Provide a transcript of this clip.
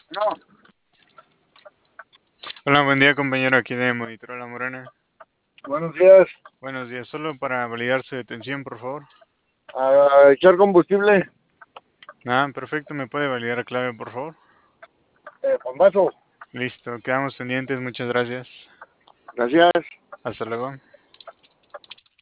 No, Hola, buen día compañero, aquí de Monitor La Morena. buenos días. Buenos días, solo para validar su detención, por favor. A echar combustible, Perfecto, ¿me puede validar la clave, por favor? Pambazo. Listo, quedamos pendientes, muchas gracias. Gracias. Hasta luego.